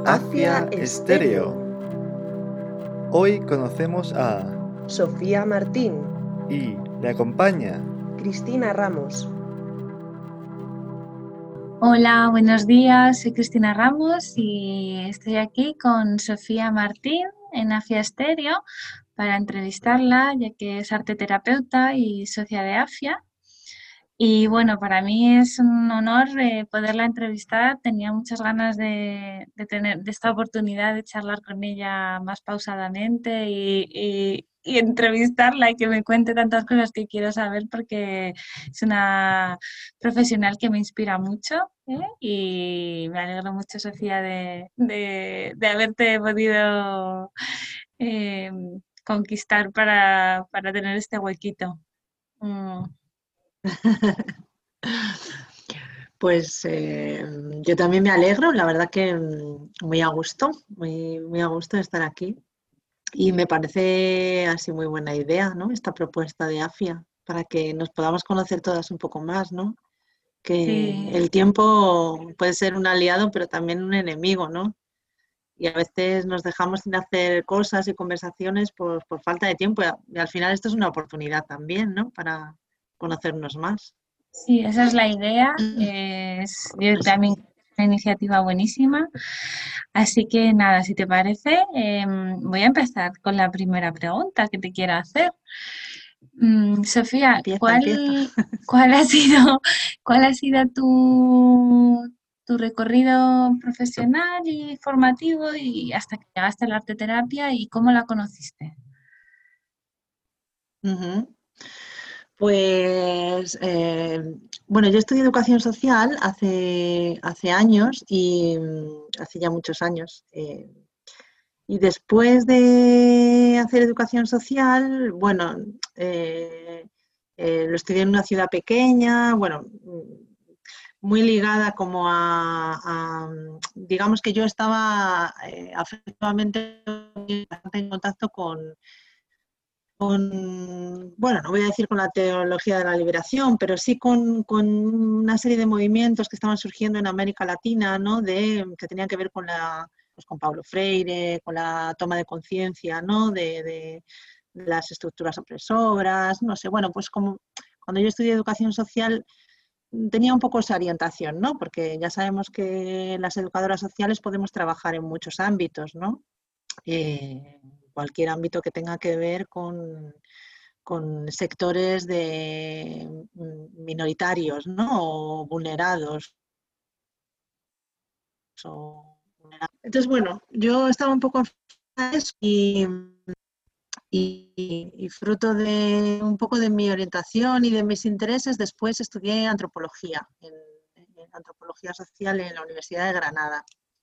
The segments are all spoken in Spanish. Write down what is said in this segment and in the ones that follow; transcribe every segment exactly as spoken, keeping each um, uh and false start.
Afia Estéreo. Hoy conocemos a Sofía Martín y le acompaña Cristina Ramos. Hola, buenos días, soy Cristina Ramos y estoy aquí con Sofía Martín en Afia Estéreo para entrevistarla, ya que es arteterapeuta y socia de Afia. Y bueno, para mí es un honor eh, poderla entrevistar. Tenía muchas ganas de, de tener de esta oportunidad de charlar con ella más pausadamente y, y, y entrevistarla y que me cuente tantas cosas que quiero saber, porque es una profesional que me inspira mucho, ¿eh? Y me alegro mucho, Sofía, de, de, de haberte podido eh, conquistar para, para tener este huequito. Mm. Pues eh, yo también me alegro, la verdad que muy a gusto, muy, muy a gusto de estar aquí. Y me parece así muy buena idea, ¿no? Esta propuesta de Afia, para que nos podamos conocer todas un poco más, ¿no? Que Sí. el tiempo puede ser un aliado, pero también un enemigo, ¿no? Y a veces nos dejamos sin hacer cosas y conversaciones por, por falta de tiempo. Y al final esto es una oportunidad también, ¿no? Para conocernos más. Sí, esa es la idea. Es, yo también una iniciativa buenísima. Así que nada, si te parece, eh, voy a empezar con la primera pregunta que te quiero hacer. Mm, Sofía, Empieza, ¿cuál, empieza. ¿cuál ha sido, cuál ha sido tu, tu recorrido profesional y formativo y hasta que llegaste a la arteterapia y cómo la conociste? Uh-huh. Pues, eh, bueno, yo estudié educación social hace, hace años y hace ya muchos años. Eh, y después de hacer educación social, bueno, eh, eh, lo estudié en una ciudad pequeña, bueno, muy ligada como a, a digamos que yo estaba eh, afectivamente en contacto con con, bueno, no voy a decir con la teología de la liberación, pero sí con, con una serie de movimientos que estaban surgiendo en América Latina, ¿no? De, que tenían que ver con, la, pues con Paulo Freire, con la toma de conciencia, ¿no? De, de, de las estructuras opresoras, no sé, bueno, pues como cuando yo estudié educación social tenía un poco esa orientación, ¿no? Porque ya sabemos que las educadoras sociales podemos trabajar en muchos ámbitos, ¿no? Eh, cualquier ámbito que tenga que ver con, con sectores de minoritarios, ¿no? O vulnerados. O vulnerados. Entonces, bueno, yo estaba un poco en eso y, y, y fruto de un poco de mi orientación y de mis intereses, después estudié antropología, en, en antropología social en la Universidad de Granada.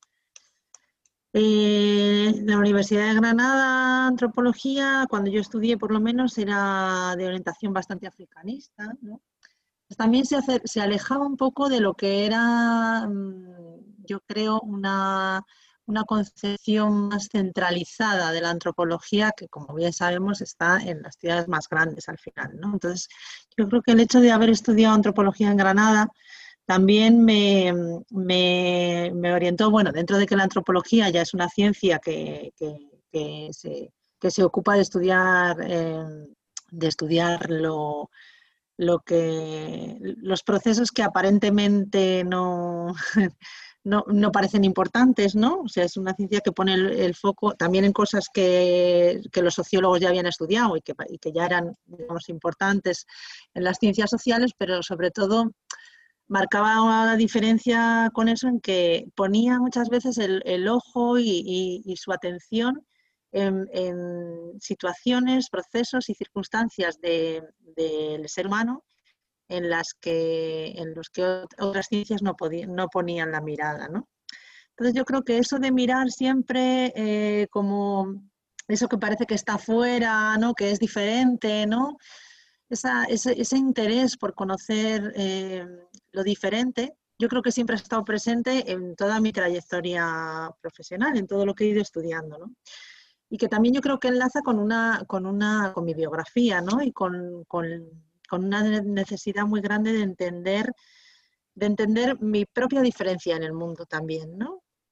Eh, la Universidad de Granada, antropología, cuando yo estudié por lo menos era de orientación bastante africanista, ¿no? Pues también se, hace, se alejaba un poco de lo que era, yo creo, una, una concepción más centralizada de la antropología, que como bien sabemos está en las ciudades más grandes al final, ¿no? Entonces, yo creo que el hecho de haber estudiado antropología en Granada también me, me, me, orientó, bueno, dentro de que la antropología ya es una ciencia que, que, que, se, que se ocupa de estudiar, eh, de estudiar lo, lo que, los procesos que aparentemente no, no, no parecen importantes, ¿no? O sea, es una ciencia que pone el, el foco también en cosas que, que los sociólogos ya habían estudiado y que, y que ya eran, digamos, importantes en las ciencias sociales, pero sobre todo marcaba una diferencia con eso en que ponía muchas veces el, el ojo y, y, y su atención en, en situaciones, procesos y circunstancias de, del ser humano en las que, en los que otras ciencias no, podían, no ponían la mirada, ¿no? Entonces yo creo que eso de mirar siempre eh, como eso que parece que está fuera, ¿no? Que es diferente, ¿no? Esa, ese, ese interés por conocer eh, lo diferente, yo creo que siempre ha estado presente en toda mi trayectoria profesional, en todo lo que he ido estudiando, ¿no? Y que también yo creo que enlaza con, una, con, una, con mi biografía, ¿no? Y con, con, con una necesidad muy grande de entender, de entender mi propia diferencia en el mundo también, ¿no?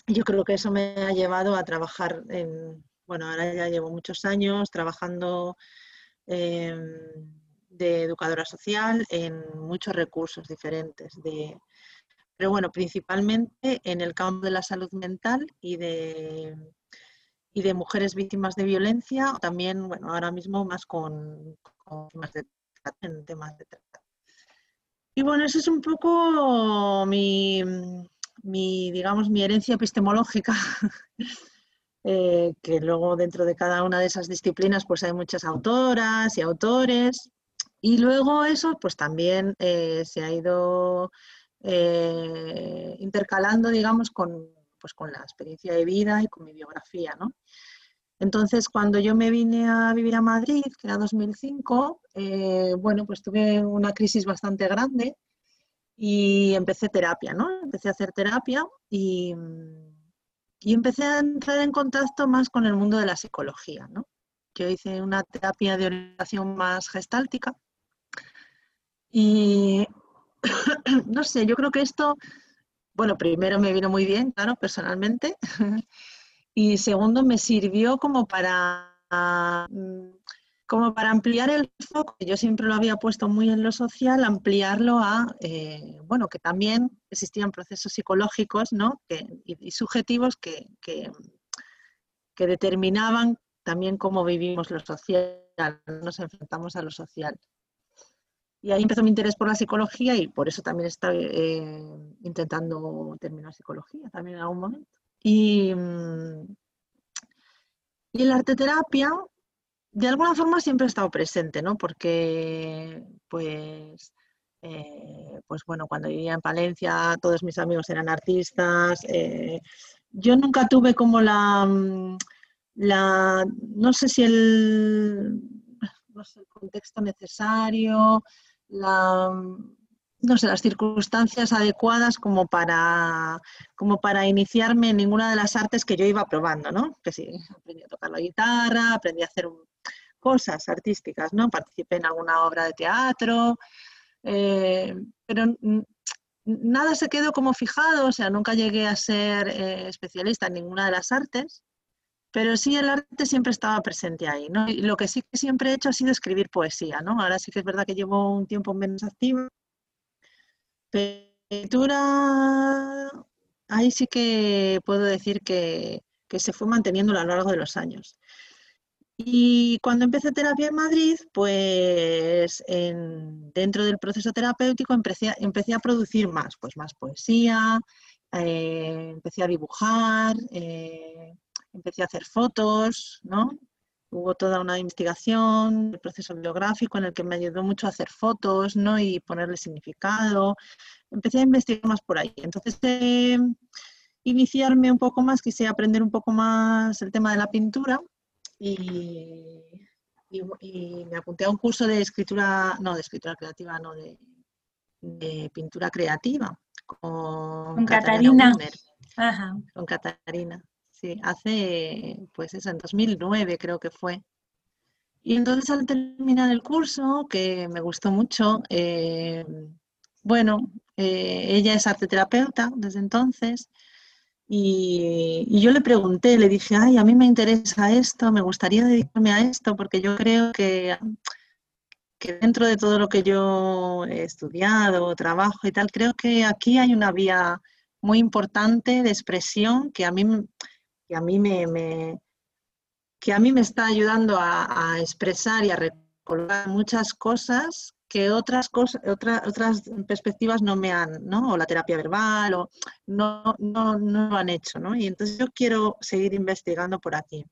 yo creo que eso me ha llevado a trabajar en, bueno, ahora ya llevo muchos años trabajando eh, de educadora social en muchos recursos diferentes, de, pero bueno, principalmente en el campo de la salud mental y de, y de mujeres víctimas de violencia, también, bueno, ahora mismo más con, con temas de, en temas de trata. Y bueno, eso es un poco mi, mi digamos, mi herencia epistemológica. Eh, que luego dentro de cada una de esas disciplinas pues hay muchas autoras y autores, y luego eso pues también eh, se ha ido eh, intercalando, digamos, con, pues, con la experiencia de vida y con mi biografía, ¿no? Entonces, cuando yo me vine a vivir a Madrid, que era dos mil cinco, eh, bueno, pues tuve una crisis bastante grande y empecé terapia, ¿no? Empecé a hacer terapia y... Y empecé a entrar en contacto más con el mundo de la psicología, ¿no? Yo hice una terapia de orientación más gestáltica y no sé, yo creo que esto, bueno, primero me vino muy bien, claro, personalmente, y segundo me sirvió como para, como para ampliar el foco, que yo siempre lo había puesto muy en lo social, ampliarlo a, eh, bueno, que también existían procesos psicológicos, ¿no? Que, y, y subjetivos que, que que determinaban también cómo vivimos lo social, nos enfrentamos a lo social. Y ahí empezó mi interés por la psicología y por eso también estoy eh, intentando terminar psicología también en algún momento. Y, y la arteterapia, de alguna forma siempre ha estado presente, ¿no? Porque, pues, eh, pues bueno, cuando vivía en Palencia, todos mis amigos eran artistas. Eh, yo nunca tuve como la, la, no sé si el, no sé, el contexto necesario, la, no sé, las circunstancias adecuadas como para, como para iniciarme en ninguna de las artes que yo iba probando, ¿no? Que sí, aprendí a tocar la guitarra, aprendí a hacer un, cosas artísticas, ¿no? Participé en alguna obra de teatro, eh, pero nada se quedó como fijado, o sea, nunca llegué a ser eh, especialista en ninguna de las artes, pero sí el arte siempre estaba presente ahí, ¿no? Y lo que sí que siempre he hecho ha sido escribir poesía, ¿no? Ahora sí que es verdad que llevo un tiempo menos activa. Pintura, ahí sí que puedo decir que, que se fue manteniendo a lo largo de los años. Y cuando empecé terapia en Madrid, pues en, dentro del proceso terapéutico empecé a, empecé a producir más, pues más poesía, eh, empecé a dibujar, eh, empecé a hacer fotos, ¿no? Hubo toda una investigación, el proceso biográfico en el que me ayudó mucho a hacer fotos, ¿no? Y ponerle significado. Empecé a investigar más por ahí. Entonces, eh, iniciarme un poco más, quise aprender un poco más el tema de la pintura. Y, y, y me apunté a un curso de escritura, no, de escritura creativa, no, de, de pintura creativa con, Con Catarina Catarina. Wimmer. Ajá. Con Catarina, sí, hace, pues eso, en dos mil nueve creo que fue. Y entonces al terminar el curso, que me gustó mucho, eh, bueno, eh, ella es arteterapeuta desde entonces. Y, y yo le pregunté, le dije, ay, a mí me interesa esto, me gustaría dedicarme a esto, porque yo creo que, que dentro de todo lo que yo he estudiado, trabajo y tal, creo que aquí hay una vía muy importante de expresión que a mí, que a mí me, me que a mí me está ayudando a, a expresar y a recordar muchas cosas que otras cosas, otra, otras perspectivas no me han, ¿no? O la terapia verbal, o no, no, no lo han hecho, ¿no? Y entonces yo quiero seguir investigando por aquí.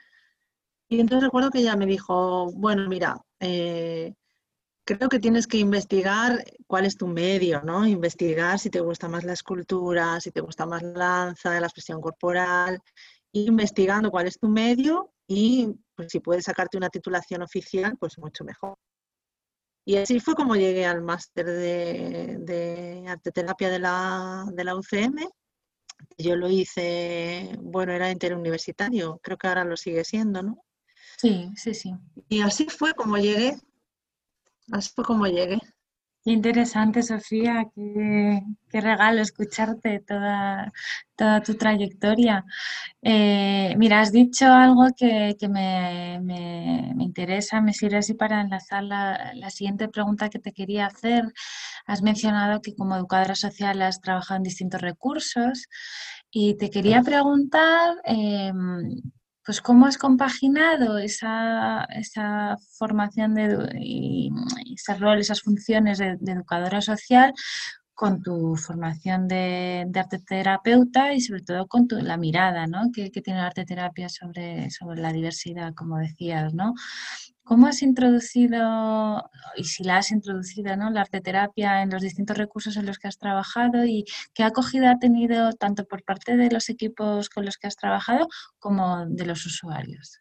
Y entonces recuerdo que ella me dijo, bueno, mira, eh, creo que tienes que investigar cuál es tu medio, ¿no? Investigar si te gusta más la escultura, si te gusta más la danza, la expresión corporal, ir investigando cuál es tu medio y pues, si puedes sacarte una titulación oficial, pues mucho mejor. Y así fue como llegué al máster de, de arteterapia de la, de la U C M. Yo lo hice, bueno, era interuniversitario, creo que ahora lo sigue siendo, ¿no? Sí, sí, sí. Y así fue como llegué, así fue como llegué. Qué interesante, Sofía, qué, qué regalo escucharte toda, toda tu trayectoria. Eh, mira, has dicho algo que, que me, me- me interesa, me sirve así para enlazar la, la siguiente pregunta que te quería hacer. Has mencionado que como educadora social has trabajado en distintos recursos y te quería preguntar, em, pues cómo has compaginado esa, esa formación de, edu- y, y ese rol, esas funciones de, de educadora social con tu formación de, de arte terapeuta y sobre todo con tu, la mirada, ¿no? que, que tiene la arte terapia sobre, sobre la diversidad, como decías, ¿no? ¿Cómo has introducido, y si la has introducido, ¿no? la arte terapia en los distintos recursos en los que has trabajado y qué acogida ha tenido tanto por parte de los equipos con los que has trabajado como de los usuarios?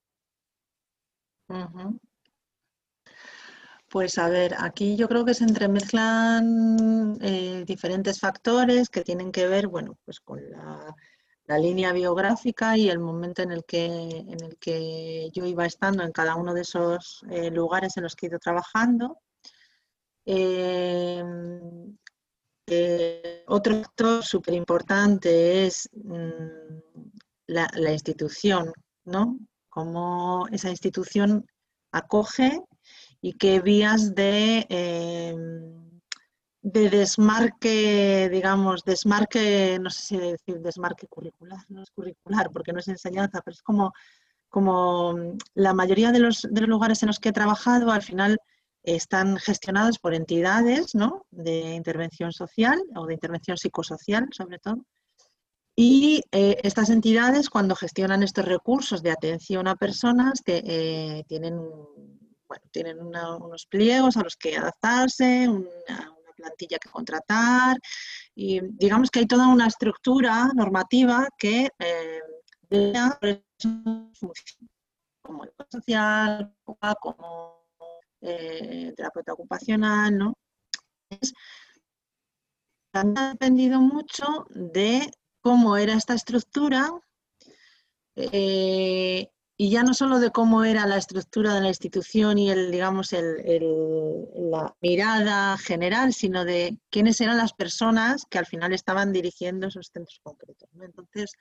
Ujú. Pues a ver, aquí yo creo que se entremezclan eh, diferentes factores que tienen que ver, bueno, pues con la, la línea biográfica y el momento en el que, en el que yo iba estando en cada uno de esos eh, lugares en los que he ido trabajando. Eh, eh, otro factor súper importante es mm, la, la institución, ¿no? Cómo esa institución acoge y qué vías de, eh, de desmarque, digamos, desmarque, no sé si decir desmarque curricular, no es curricular porque no es enseñanza, pero es como, como la mayoría de los, de los lugares en los que he trabajado al final están gestionados por entidades, ¿no? de intervención social o de intervención psicosocial, sobre todo. Y eh, estas entidades, cuando gestionan estos recursos de atención a personas, que eh, tienen, bueno, tienen una, unos pliegos a los que adaptarse, una, una plantilla que contratar, y digamos que hay toda una estructura normativa que eh, como el social, como eh, terapeuta ocupacional, ¿no? Es, también ha dependido mucho de cómo era esta estructura eh, y ya no solo de cómo era la estructura de la institución y el, digamos, el, el, la mirada general, sino de quiénes eran las personas que al final estaban dirigiendo esos centros concretos, ¿no? Entonces,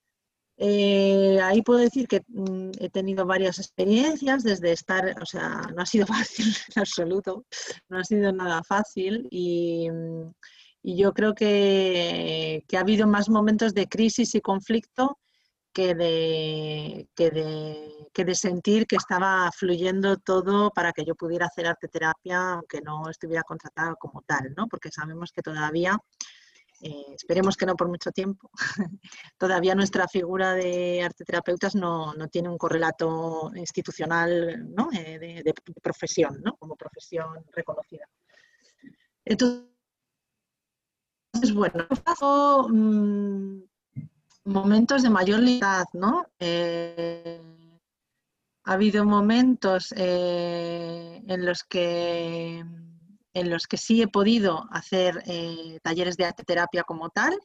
Eh, ahí puedo decir que mm, he tenido varias experiencias desde estar, o sea, no ha sido fácil en absoluto, no ha sido nada fácil y, mm, y yo creo que, que ha habido más momentos de crisis y conflicto que de, que de, que de sentir que estaba fluyendo todo para que yo pudiera hacer arte terapia aunque no estuviera contratada como tal, ¿no? Porque sabemos que todavía eh, esperemos que no por mucho tiempo. Todavía nuestra figura de arteterapeutas no, no tiene un correlato institucional, ¿no? eh, de, de, profesión, ¿no? como profesión reconocida. Entonces, bueno, paso mmm, momentos de mayor libertad, ¿no? Eh, ha habido momentos eh, en los que en los que sí he podido hacer eh, talleres de arteterapia como tal,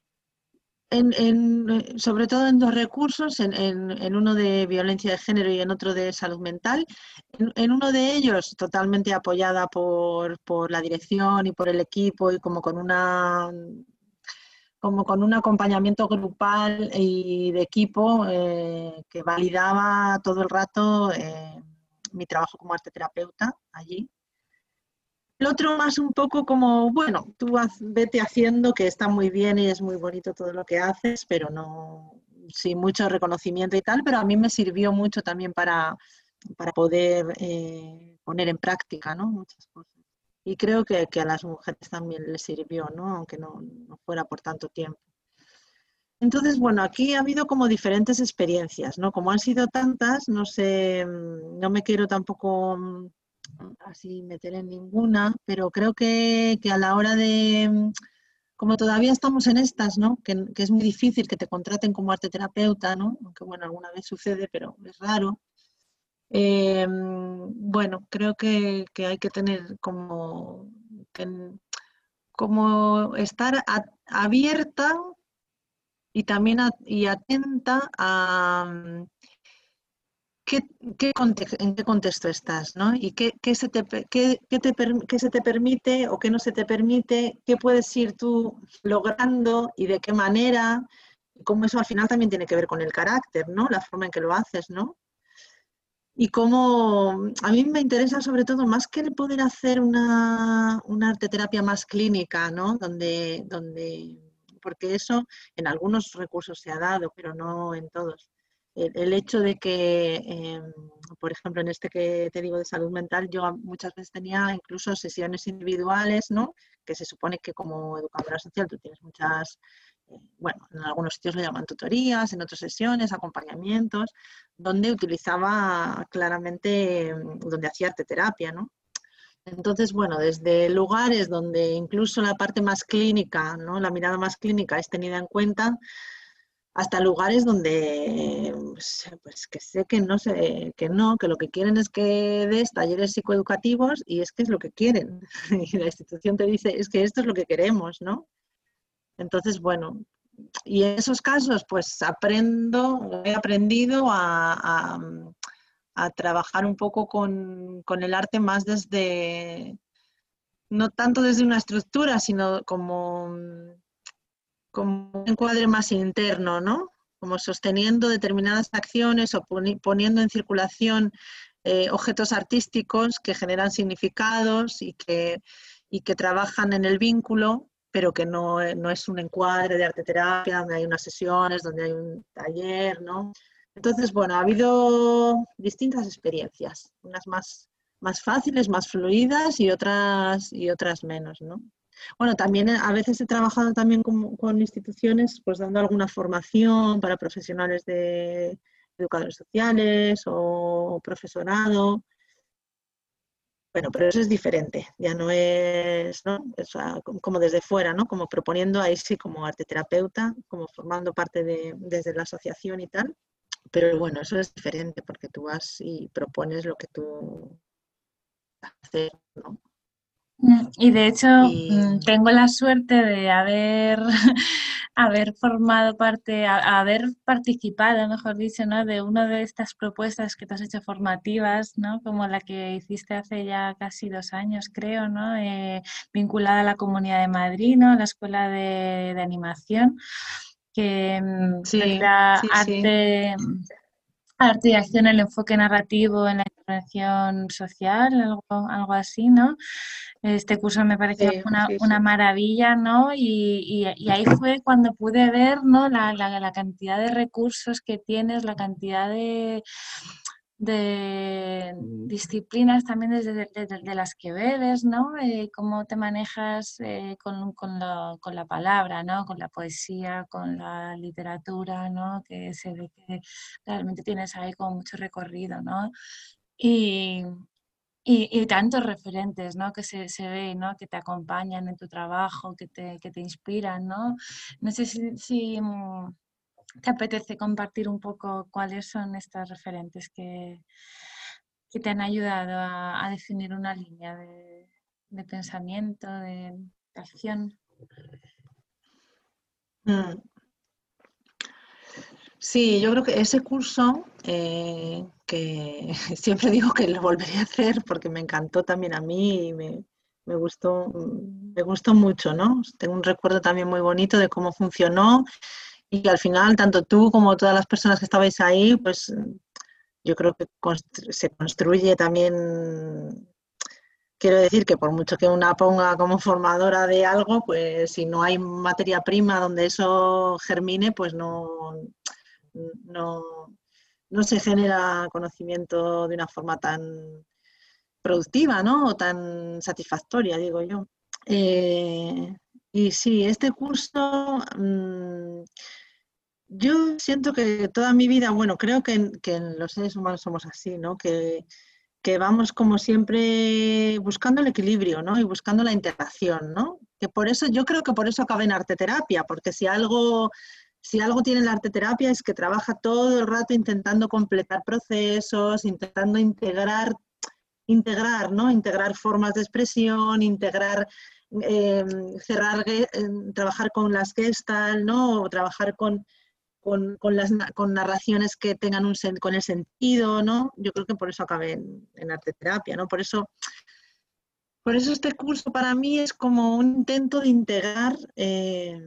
En, en, sobre todo en dos recursos, en, en, en, uno de violencia de género y en otro de salud mental. En, en uno de ellos, totalmente apoyada por, por la dirección y por el equipo y como con una como con un acompañamiento grupal y de equipo eh, que validaba todo el rato eh, mi trabajo como arteterapeuta allí. El otro más un poco como, bueno, tú haz, vete haciendo, que está muy bien y es muy bonito todo lo que haces, pero no, sin mucho reconocimiento y tal, pero a mí me sirvió mucho también para, para poder eh, poner en práctica, ¿no? Muchas cosas. Y creo que, que a las mujeres también les sirvió, ¿no? Aunque no, no fuera por tanto tiempo. Entonces, bueno, aquí ha habido como diferentes experiencias, ¿no? Como han sido tantas, no sé, no me quiero tampoco así meter en ninguna, pero creo que, que a la hora de, como todavía estamos en estas, ¿no? Que, que es muy difícil que te contraten como arteterapeuta, ¿no? Aunque bueno, alguna vez sucede, pero es raro. Eh, bueno, creo que, que hay que tener como, que, como estar a, abierta y también a, y atenta a qué, qué context, en qué contexto estás, ¿no? Y qué, qué, se te, qué, qué, te, qué se te permite o qué no se te permite, qué puedes ir tú logrando y de qué manera, cómo eso al final también tiene que ver con el carácter, ¿no? La forma en que lo haces, ¿no? Y cómo, a mí me interesa sobre todo más que el poder hacer una, una arteterapia más clínica, ¿no? Donde, donde, porque eso en algunos recursos se ha dado, pero no en todos. El, el hecho de que, eh, por ejemplo, en este que te digo de salud mental, yo muchas veces tenía incluso sesiones individuales, ¿no? Que se supone que como educadora social tú tienes muchas, eh, bueno, en algunos sitios lo llaman tutorías, en otras sesiones, acompañamientos, donde utilizaba claramente, donde hacía arteterapia, ¿no? Entonces, bueno, desde lugares donde incluso la parte más clínica, ¿no? La mirada más clínica es tenida en cuenta, hasta lugares donde pues, pues que sé que no sé, que no, que lo que quieren es que des talleres psicoeducativos y es que es lo que quieren. Y la institución te dice, es que esto es lo que queremos, ¿no? Entonces, bueno, y en esos casos, pues aprendo, he aprendido a, a, a trabajar un poco con, con el arte más desde, no tanto desde una estructura, sino como, como un encuadre más interno, ¿no? Como sosteniendo determinadas acciones o poniendo en circulación eh, objetos artísticos que generan significados y que, y que trabajan en el vínculo, pero que no, no es un encuadre de arteterapia donde hay unas sesiones, donde hay un taller, ¿no? Entonces, bueno, ha habido distintas experiencias, unas más, más fáciles, más fluidas y otras, y otras menos, ¿no? Bueno, también a veces he trabajado también con, con instituciones, pues dando alguna formación para profesionales de educadores sociales o profesorado. Bueno, pero eso es diferente, ya no es, ¿no? O sea, como desde fuera, ¿no? Como proponiendo ahí sí como arteterapeuta, como formando parte de, desde la asociación y tal. Pero bueno, eso es diferente porque tú vas y propones lo que tú haces, ¿no? Y de hecho, Y... tengo la suerte de haber, haber formado parte, a, haber participado, mejor dicho, ¿no? De una de estas propuestas que te has hecho formativas, ¿no? Como la que hiciste hace ya casi dos años, creo, ¿no? Eh, vinculada a la Comunidad de Madrid, ¿no? La Escuela de, de Animación, que Sí, era sí, sí. arte... Arte y acción, el enfoque narrativo en la intervención social, algo, algo así, ¿no? Este curso me pareció Sí, una, sí, una sí. maravilla, ¿no? Y, y, y ahí fue cuando pude ver, ¿no? La, la, la cantidad de recursos que tienes, la cantidad de, de disciplinas también desde de, de, de las que bebes, ¿no? Eh, cómo te manejas eh, con, con, la, con la palabra, ¿no? Con la poesía, con la literatura, ¿no? Que se ve que realmente tienes ahí como mucho recorrido, ¿no? Y, y, y tantos referentes, ¿no? Que se, se ve, ¿no? Que te acompañan en tu trabajo, que te, que te inspiran, ¿no? No sé si, si te apetece compartir un poco cuáles son estos referentes que, que te han ayudado a, a definir una línea de, de pensamiento, de, de acción. Mm. Sí, yo creo que ese curso, eh, que siempre digo que lo volvería a hacer porque me encantó también a mí y me, me gustó, me gustó mucho, ¿no? Tengo un recuerdo también muy bonito de cómo funcionó y que al final, tanto tú como todas las personas que estabais ahí, pues yo creo que constru- se construye también. Quiero decir que por mucho que una ponga como formadora de algo, pues si no hay materia prima donde eso germine, pues no, no, no se genera conocimiento de una forma tan productiva, ¿no? O tan satisfactoria, digo yo. Eh, y sí, este curso, mmm, yo siento que toda mi vida, bueno, creo que, que los seres humanos somos así, ¿no? Que, que vamos como siempre buscando el equilibrio, ¿no? Y buscando la integración, ¿no? Que por eso, yo creo que por eso acabé en arteterapia, porque si algo, si algo tiene la arteterapia es que trabaja todo el rato intentando completar procesos, intentando integrar, integrar, ¿no? Integrar formas de expresión, integrar, eh, cerrar, eh, trabajar con las Gestalt, ¿no? O trabajar con con, con, las, con narraciones que tengan un sen, con el sentido, ¿no? Yo creo que por eso acabé en, en arteterapia, ¿no? Por eso, por eso este curso para mí es como un intento de integrar, eh,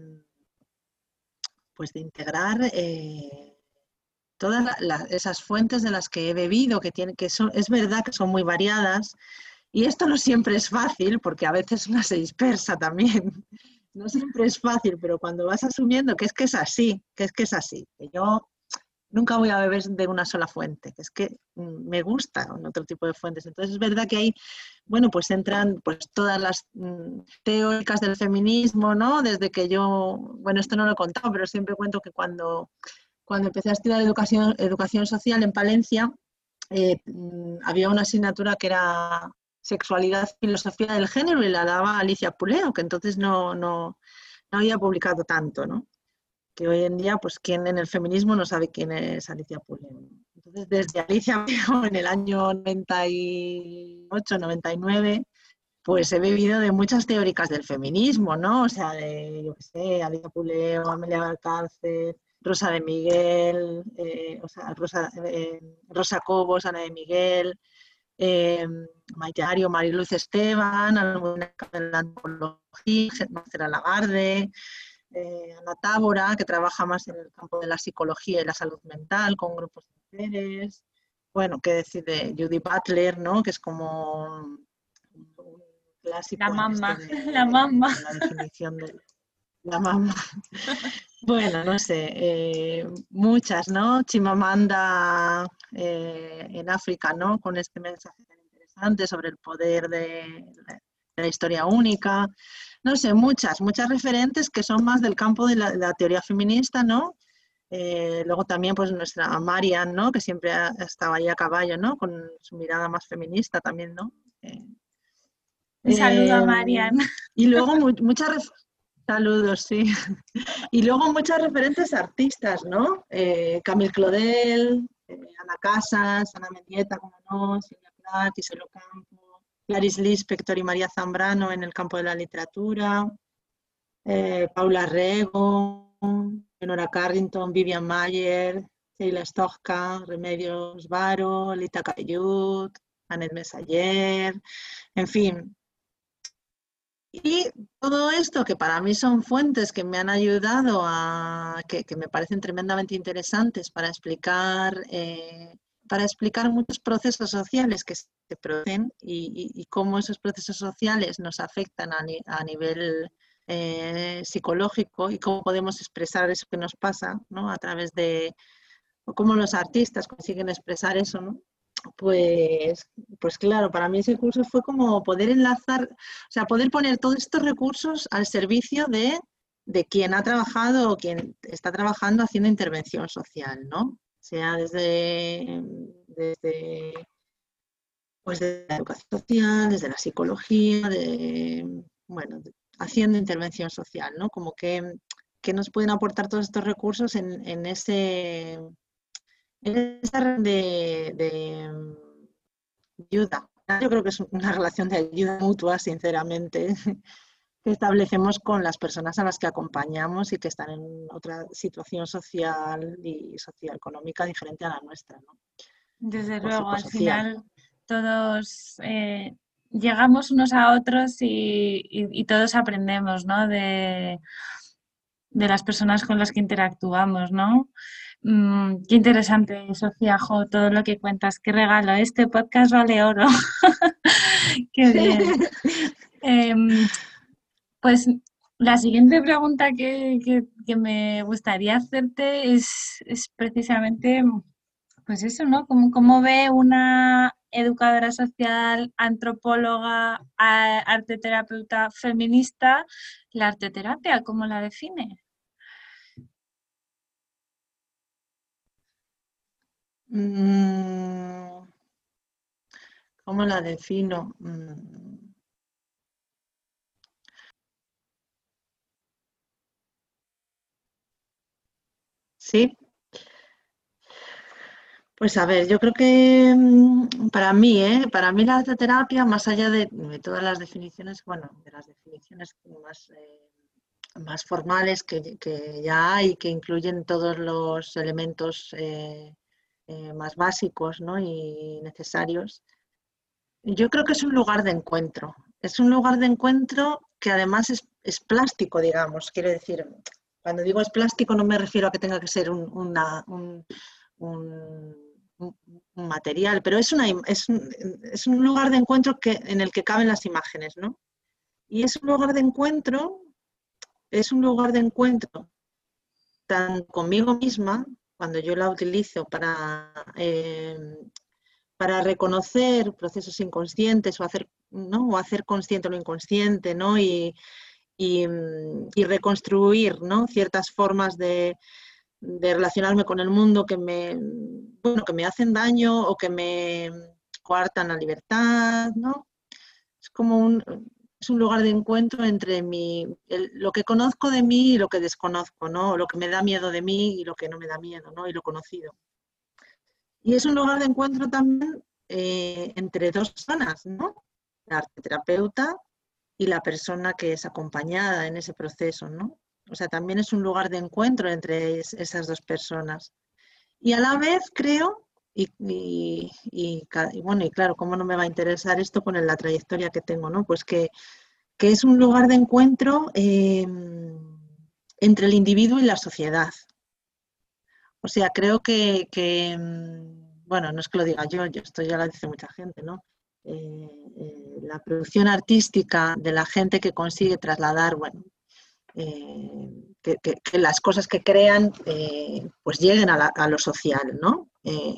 pues de integrar eh, todas la, la, esas fuentes de las que he bebido, que, tienen, que son, es verdad que son muy variadas, y esto no siempre es fácil, porque a veces una se dispersa también. No siempre es fácil, pero cuando vas asumiendo que es que es así, que es que es así, que yo nunca voy a beber de una sola fuente, que es que me gusta otro tipo de fuentes. Entonces es verdad que ahí, bueno, pues entran pues todas las mm, teóricas del feminismo, ¿no? Desde que yo, bueno, esto no lo he contado, pero siempre cuento que cuando, cuando empecé a estudiar educación, educación social en Palencia, eh, había una asignatura que era Sexualidad, Filosofía del Género, y la daba Alicia Puleo, que entonces no, no, no había publicado tanto, ¿no? Que hoy en día, pues, quien en el feminismo no sabe quién es Alicia Puleo. Entonces, desde Alicia Puleo, en el año noventa y ocho, noventa y nueve, pues he bebido de muchas teóricas del feminismo, ¿no? O sea, de, yo qué sé, Alicia Puleo, Amelia Valcárcel, Rosa de Miguel, eh, o sea, Rosa, eh, Rosa Cobos, Ana de Miguel, eh, Maite Ario, Mariluz Esteban, alguna de la antropología, Marcela Lagarde, eh, Ana Tábora, que trabaja más en el campo de la psicología y la salud mental con grupos de mujeres. Bueno, qué decir de Judy Butler, ¿no? Que es como un, un clásico La en mamá, esto de, la mamá. de la definición de la mamá. Bueno, no sé, eh, muchas, ¿no? Chimamanda eh, en África, ¿no? Con este mensaje tan interesante sobre el poder de la, de la historia única. No sé, muchas, muchas referentes que son más del campo de la, de la teoría feminista, ¿no? Eh, luego también pues nuestra Marian, ¿no? Que siempre ha, estaba ahí a caballo, ¿no? Con su mirada más feminista también, ¿no? Eh, Un saludo a eh, Marian. y luego mu muchas saludos, sí. Y luego muchas referentes artistas, ¿no? Eh, Camille Claudel, eh, Ana Casas, Ana Mendieta, como no, Silvia Plath, Iselo Campo, Clarice Lispector y María Zambrano en el campo de la literatura, eh, Paula Rego, Leonora Carrington, Vivian Mayer, Sheila Stochka, Remedios Varo, Lita Capellut, Annette Messayer, en fin. Y todo esto, que para mí son fuentes que me han ayudado a, que, que me parecen tremendamente interesantes para explicar, eh, para explicar muchos procesos sociales que se producen y, y, y cómo esos procesos sociales nos afectan a, ni, a nivel eh, psicológico y cómo podemos expresar eso que nos pasa, ¿no? A través de, o cómo los artistas consiguen expresar eso, ¿no? Pues, pues claro, para mí ese curso fue como poder enlazar, o sea, poder poner todos estos recursos al servicio de, de quien ha trabajado o quien está trabajando haciendo intervención social, ¿no? O sea, desde, desde, pues desde la educación social, desde la psicología, de, bueno, de, haciendo intervención social, ¿no? Como que, que nos pueden aportar todos estos recursos en, en ese... en esa red de, de ayuda. Yo creo que es una relación de ayuda mutua, sinceramente, que establecemos con las personas a las que acompañamos y que están en otra situación social y socioeconómica diferente a la nuestra, ¿no? Desde O luego, al psicosocial. final todos eh, llegamos unos a otros y, y, y todos aprendemos, ¿no? De, de las personas con las que interactuamos, ¿no? Mm, qué interesante, Sofía, jo, todo lo que cuentas, qué regalo. Este podcast vale oro. Qué bien. Eh, pues la siguiente pregunta que, que, que me gustaría hacerte es, es precisamente, pues eso, ¿no? ¿Cómo, cómo ve una educadora social, antropóloga, a- arteterapeuta feminista la arteterapia? ¿Cómo la define? Mm, ¿cómo la defino? Mm, sí. Pues a ver, yo creo que mm, para mí, ¿eh? Para mí la arteterapia, más allá de, de todas las definiciones, bueno, de las definiciones más eh, más formales que, que ya hay, que incluyen todos los elementos eh, eh, más básicos, ¿no? Y necesarios. Yo creo que es un lugar de encuentro. Es un lugar de encuentro que además es, es plástico, digamos. Quiero decir, cuando digo es plástico no me refiero a que tenga que ser un, una, un, un, un material, pero es, una, es, un, es un lugar de encuentro que, en el que caben las imágenes, ¿no? Y es un lugar de encuentro, es un lugar de encuentro tan conmigo misma, cuando yo la utilizo para... Eh, para reconocer procesos inconscientes o hacer, ¿no? o hacer consciente lo inconsciente, ¿no? y, y, y reconstruir, ¿no? ciertas formas de, de relacionarme con el mundo que me, bueno, que me hacen daño o que me coartan la libertad, ¿no? Es como un, es un lugar de encuentro entre mi, el, lo que conozco de mí y lo que desconozco, ¿no? Lo que me da miedo de mí y lo que no me da miedo, ¿no? Y lo conocido. Y es un lugar de encuentro también eh, entre dos personas, ¿no? La arteterapeuta y la persona que es acompañada en ese proceso, ¿no? O sea, también es un lugar de encuentro entre es, esas dos personas. Y a la vez creo, y, y, y, y bueno, y claro, ¿cómo no me va a interesar esto con la trayectoria que tengo, ¿no? Pues que, que es un lugar de encuentro eh, entre el individuo y la sociedad. O sea, creo que, que, bueno, no es que lo diga yo, esto ya lo dice mucha gente, ¿no? Eh, eh, la producción artística de la gente que consigue trasladar, bueno, eh, que, que, que las cosas que crean eh, pues lleguen a, la, a lo social, ¿no? Eh,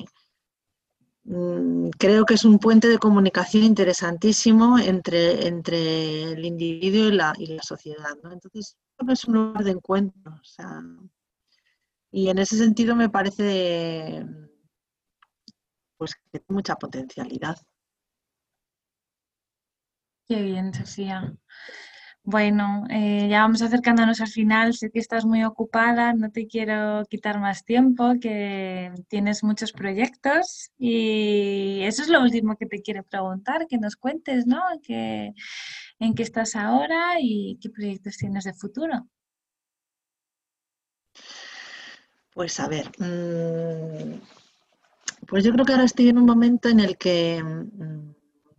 creo que es un puente de comunicación interesantísimo entre, entre el individuo y la, y la sociedad, ¿no? Entonces, creo que es un lugar de encuentro, o sea, y en ese sentido me parece pues que tiene mucha potencialidad. Qué bien, Sofía. Bueno, eh, ya vamos acercándonos al final. Sé que estás muy ocupada, no te quiero quitar más tiempo, que tienes muchos proyectos y eso es lo último que te quiero preguntar, que nos cuentes, ¿no? Que, ¿en qué estás ahora y qué proyectos tienes de futuro? Pues a ver, mmm, pues yo creo que ahora estoy en un momento en el que mmm,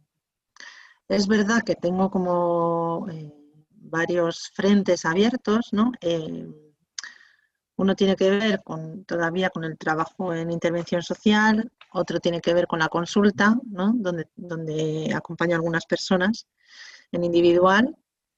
es verdad que tengo como eh, varios frentes abiertos, ¿no? Eh, uno tiene que ver con, todavía con el trabajo en intervención social, otro tiene que ver con la consulta, ¿no? donde, donde acompaño a algunas personas en individual,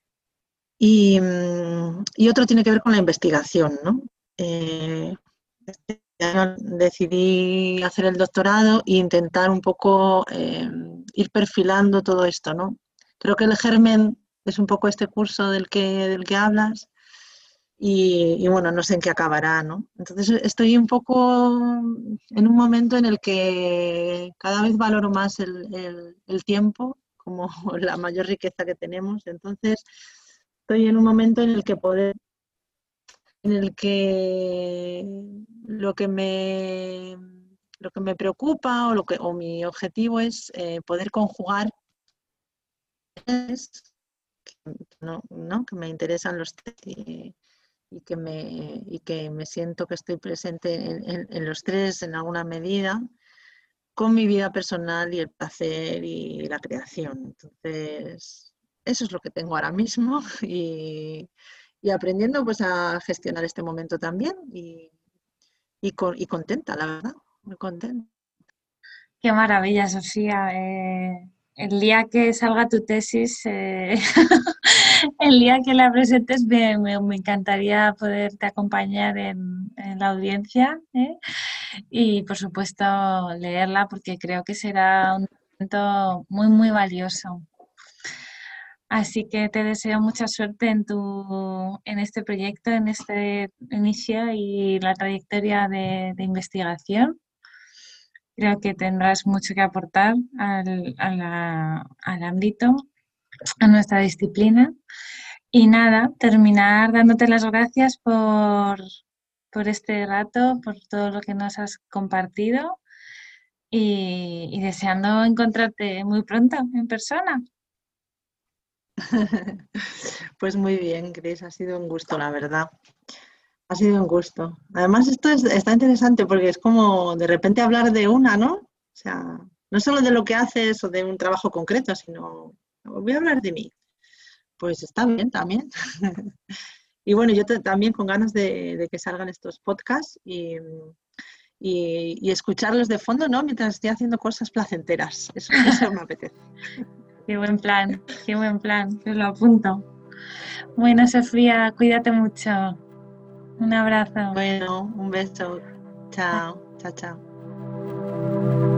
y, y otro tiene que ver con la investigación, ¿no? Eh, este año decidí hacer el doctorado e intentar un poco eh, ir perfilando todo esto, ¿no? Creo que el germen es un poco este curso del que, del que hablas y, y bueno, no sé en qué acabará, ¿no? Entonces estoy un poco en un momento en el que cada vez valoro más el, el, el tiempo como la mayor riqueza que tenemos. Entonces estoy en un momento en el que poder, en el que lo que me, lo que me preocupa o, lo que, o mi objetivo es eh, poder conjugar es, ¿no? ¿no? que me interesan los y, y, que me, y que me siento que estoy presente en, en, en los tres en alguna medida con mi vida personal y el placer y la creación. Entonces, eso es lo que tengo ahora mismo y, y aprendiendo pues a gestionar este momento también y, y, con, y contenta, la verdad, muy contenta. Qué maravilla, Sofía. Eh, el día que salga tu tesis, eh, el día que la presentes, me, me, me encantaría poderte acompañar en, en la audiencia, ¿eh? Y, por supuesto, leerla porque creo que será un momento muy, muy valioso. Así que te deseo mucha suerte en, tu, en este proyecto, en este inicio y la trayectoria de, de investigación. Creo que tendrás mucho que aportar al, a la, al ámbito, a nuestra disciplina. Y nada, terminar dándote las gracias por, por este rato, por todo lo que nos has compartido y, y deseando encontrarte muy pronto en persona. Pues muy bien, Cris, ha sido un gusto, la verdad. Ha sido un gusto. Además, esto es, está interesante porque es como de repente hablar de una, ¿no? O sea, no solo de lo que haces o de un trabajo concreto, sino voy a hablar de mí. Pues está bien también. Y bueno, yo te, también con ganas de, de que salgan estos podcasts y, y, y escucharlos de fondo, ¿no? Mientras estoy haciendo cosas placenteras. Eso, eso me apetece. Qué buen plan, qué buen plan, te lo apunto. Bueno, Sofía, cuídate mucho. Un abrazo. Bueno, un beso. Chao, chao, chao.